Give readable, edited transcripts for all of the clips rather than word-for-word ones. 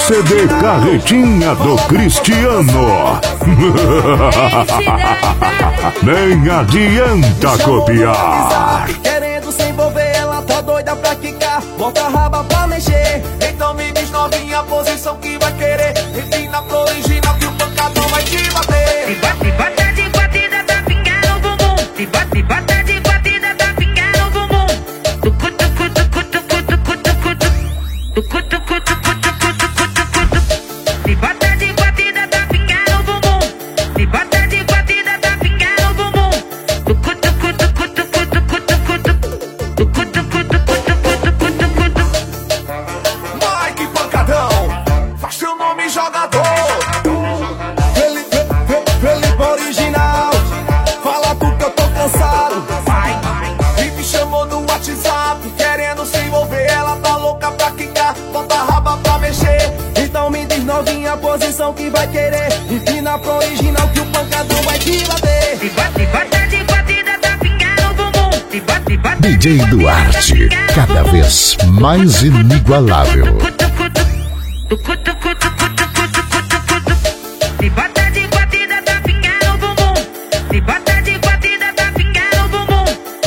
CD Carretinha do Cristiano. Nem adianta copiar. Querendo se envolver, ela tá doida pra quicar. Bota a raba pra mexer. Então me diz novinha a posição que vai querer. Empina pro original que o pancadão vai te bater. Se bota de batida, tá pingando o bumbum. Se bota de batida, tá pingando o bumbum. Tucu, tucu, tucu, tucu, tucu, tucu, tucu, tucu, tucu, tucu, tucu. Se bota de batida, tá pingando o bumbum. Se bota de batida, tá pingando o bumbum. Tucu, tucu, tucu, tucu, tucu, tucu, tucu, tucu, tucu, tucu, tucu. Vai que pancadão, faz seu nome jogador. Felipe original, fala tu que eu tô cansado. E me chamou no WhatsApp, querendo se envolver. Ela tá louca pra quicar, bota a raba pra mexer. Então me diz novinha a posição que vai querer. Empina pro original que o pancadão vai te bater. Se bota de batida, tá pingando o bumbum. Se bota DJ Duarte, cada vez mais inigualável. Se bota de batida, tá pingando o bumbum. Se bota de batida, tá pingando o bumbum.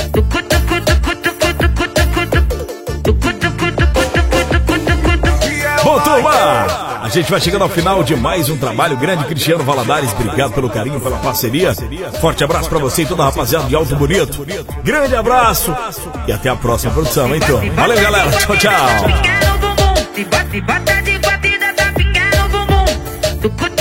Bom, turma, a gente vai chegando ao final de mais um trabalho grande. Cristiano Valadares, obrigado pelo carinho, pela parceria. Forte abraço pra você e toda a rapaziada de Alto Bonito. Grande abraço e até a próxima produção, hein, turma? Valeu, galera. Tchau, tchau. Se bota de batida, tá pingando o bumbum.